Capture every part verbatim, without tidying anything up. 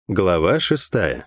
Глава шестая.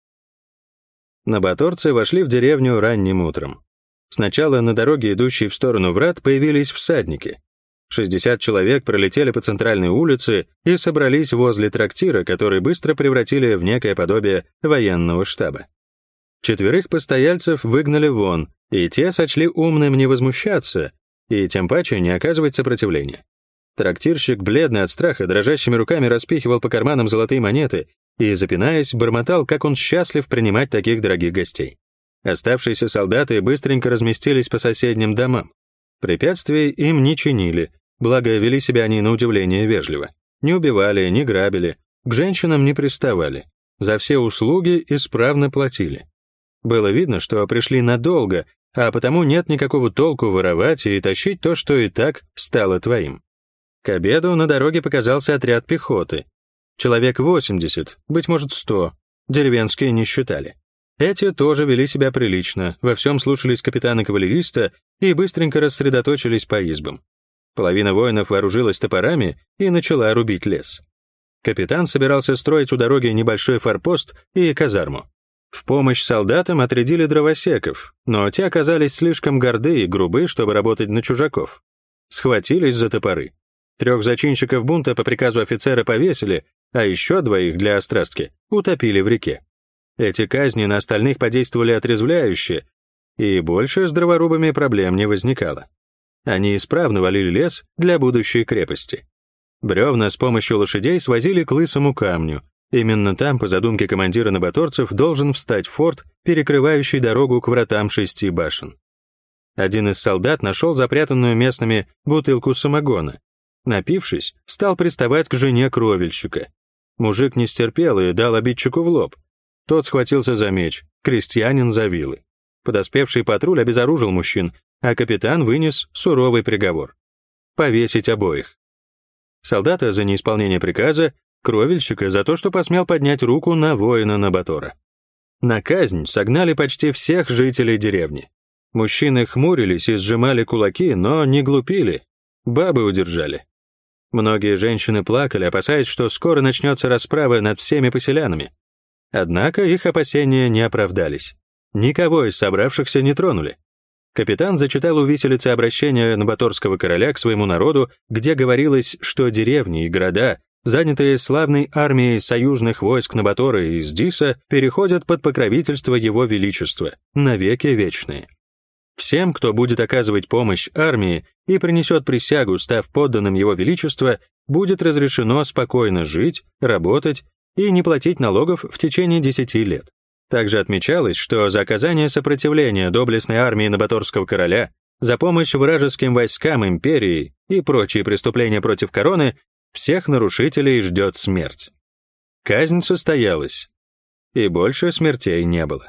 Набаторцы вошли в деревню ранним утром. Сначала на дороге, идущей в сторону врат, появились всадники. шестьдесят человек пролетели по центральной улице и собрались возле трактира, который быстро превратили в некое подобие военного штаба. Четверых постояльцев выгнали вон, и те сочли умным не возмущаться и тем паче не оказывать сопротивления. Трактирщик, бледный от страха, дрожащими руками распихивал по карманам золотые монеты и, запинаясь, бормотал, как он счастлив принимать таких дорогих гостей. Оставшиеся солдаты быстренько разместились по соседним домам. Препятствий им не чинили, благо вели себя они на удивление вежливо. Не убивали, не грабили, к женщинам не приставали. За все услуги исправно платили. Было видно, что пришли надолго, а потому нет никакого толку воровать и тащить то, что и так стало твоим. К обеду на дороге показался отряд пехоты. Человек восемьдесят, быть может сто, деревенские не считали. Эти тоже вели себя прилично, во всем слушались капитана-кавалериста и быстренько рассредоточились по избам. Половина воинов вооружилась топорами и начала рубить лес. Капитан собирался строить у дороги небольшой форпост и казарму. В помощь солдатам отрядили дровосеков, но те оказались слишком горды и грубы, чтобы работать на чужаков. Схватились за топоры. Трех зачинщиков бунта по приказу офицера повесили, а еще двоих для острастки утопили в реке. Эти казни на остальных подействовали отрезвляюще, и больше с дроворубами проблем не возникало. Они исправно валили лес для будущей крепости. Бревна с помощью лошадей свозили к лысому камню. Именно там, по задумке командира набаторцев, должен встать форт, перекрывающий дорогу к вратам шести башен. Один из солдат нашел запрятанную местными бутылку самогона. Напившись, стал приставать к жене кровельщика. Мужик не стерпел и дал обидчику в лоб. Тот схватился за меч, крестьянин за вилы. Подоспевший патруль обезоружил мужчин, а капитан вынес суровый приговор — повесить обоих. Солдата за неисполнение приказа, кровельщика за то, что посмел поднять руку на воина Набатора. На казнь согнали почти всех жителей деревни. Мужчины хмурились и сжимали кулаки, но не глупили, бабы удержали. Многие женщины плакали, опасаясь, что скоро начнется расправа над всеми поселянами. Однако их опасения не оправдались. Никого из собравшихся не тронули. Капитан зачитал у виселицы обращение набаторского короля к своему народу, где говорилось, что деревни и города, занятые славной армией союзных войск Набатора и Издиса, переходят под покровительство его величества, навеки вечные. Всем, кто будет оказывать помощь армии и принесет присягу, став подданным его величества, будет разрешено спокойно жить, работать и не платить налогов в течение десяти лет. Также отмечалось, что за оказание сопротивления доблестной армии набаторского короля, за помощь вражеским войскам империи и прочие преступления против короны всех нарушителей ждет смерть. Казнь состоялась, и больше смертей не было.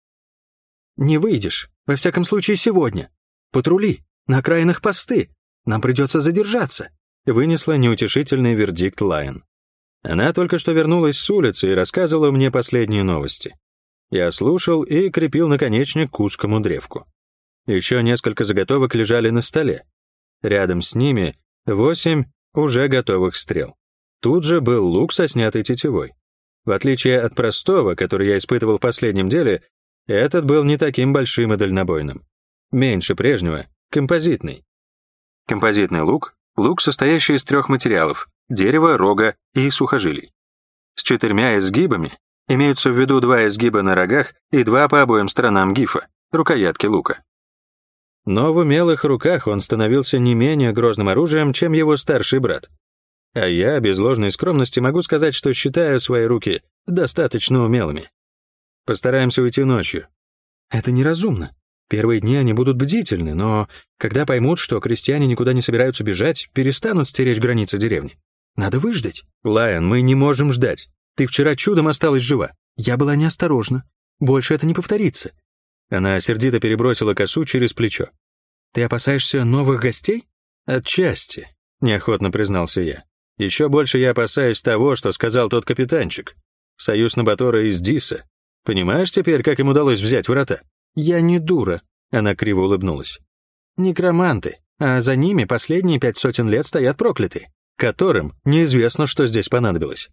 «Не выйдешь, во всяком случае сегодня. Патрули, на окраинах посты. Нам придется задержаться», — вынесла неутешительный вердикт Лайон. Она только что вернулась с улицы и рассказывала мне последние новости. Я слушал и крепил наконечник к узкому древку. Еще несколько заготовок лежали на столе. Рядом с ними восемь уже готовых стрел. Тут же был лук со снятой тетивой. В отличие от простого, который я испытывал в последнем деле, этот был не таким большим и дальнобойным. Меньше прежнего, композитный. Композитный лук — лук, состоящий из трех материалов — дерева, рога и сухожилий. С четырьмя изгибами, имеются в виду два изгиба на рогах и два по обоим сторонам гифа, рукоятки лука. Но в умелых руках он становился не менее грозным оружием, чем его старший брат. А я, без ложной скромности, могу сказать, что считаю свои руки достаточно умелыми. Постараемся уйти ночью. Это неразумно. Первые дни они будут бдительны, но когда поймут, что крестьяне никуда не собираются бежать, перестанут стеречь границы деревни. Надо выждать. Лайон, мы не можем ждать. Ты вчера чудом осталась жива. Я была неосторожна. Больше это не повторится. Она сердито перебросила косу через плечо. Ты опасаешься новых гостей? Отчасти, неохотно признался я. Еще больше я опасаюсь того, что сказал тот капитанчик. Союз Набатора из Диса. Понимаешь теперь, как им удалось взять врата? Я не дура. Она криво улыбнулась. Некроманты, а за ними последние пять сотен лет стоят проклятые, которым неизвестно, что здесь понадобилось.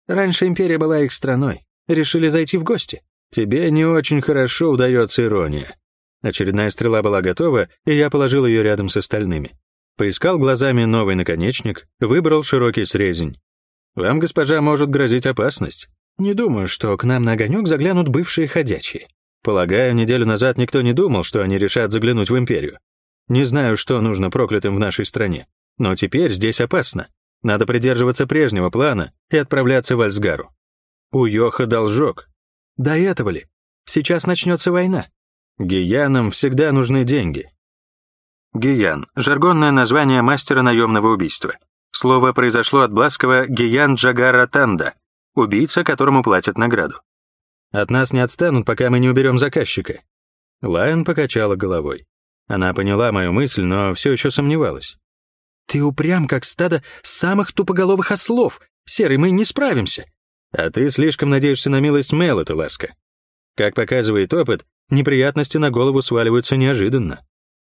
Раньше империя была их страной. Решили зайти в гости. Тебе не очень хорошо удается ирония. Очередная стрела была готова, и я положил ее рядом с остальными. Поискал глазами новый наконечник, выбрал широкий срезень. Вам, госпожа, может грозить опасность. Не думаю, что к нам на огонек заглянут бывшие ходячие. Полагаю, неделю назад никто не думал, что они решат заглянуть в империю. Не знаю, что нужно проклятым в нашей стране, но теперь здесь опасно. Надо придерживаться прежнего плана и отправляться в Альсгару. У Йоха должок. До этого ли? Сейчас начнется война. Гиянам всегда нужны деньги. Гиян — жаргонное название мастера наемного убийства. Слово произошло от бласского «Гиян Джагара Танда», убийца, которому платят награду. От нас не отстанут, пока мы не уберем заказчика. Лайон покачала головой. Она поняла мою мысль, но все еще сомневалась. Ты упрям, как стадо самых тупоголовых ослов. Серый, мы не справимся. А ты слишком надеешься на милость Мелота, Ласка. Как показывает опыт, неприятности на голову сваливаются неожиданно.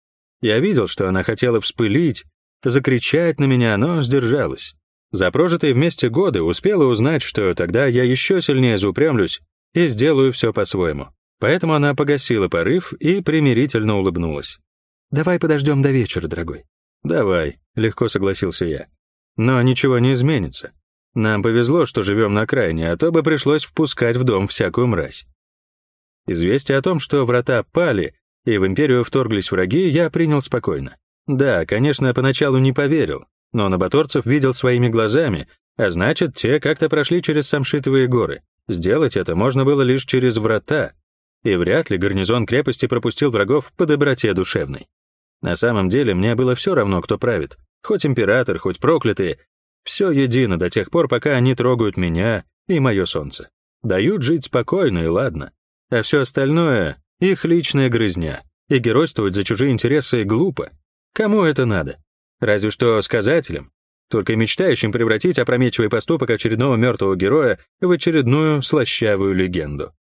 Я видел, что она хотела вспылить, закричать на меня, но сдержалась. За прожитые вместе годы успела узнать, что тогда я еще сильнее заупрямлюсь и сделаю все по-своему. Поэтому она погасила порыв и примирительно улыбнулась. «Давай подождем до вечера, дорогой». «Давай», — легко согласился я. «Но ничего не изменится. Нам повезло, что живем на окраине, а то бы пришлось впускать в дом всякую мразь». Известие о том, что врата пали и в империю вторглись враги, я принял спокойно. Да, конечно, поначалу не поверил, но набаторцев видел своими глазами, а значит, те как-то прошли через Самшитовые горы. Сделать это можно было лишь через врата, и вряд ли гарнизон крепости пропустил врагов по доброте душевной. На самом деле, мне было все равно, кто правит. Хоть император, хоть проклятые. Все едино до тех пор, пока они трогают меня и мое солнце. Дают жить спокойно, и ладно. А все остальное — их личная грызня. И геройствовать за чужие интересы глупо. Кому это надо? Разве что сказателям, только мечтающим превратить опрометчивый поступок очередного мертвого героя в очередную слащавую легенду.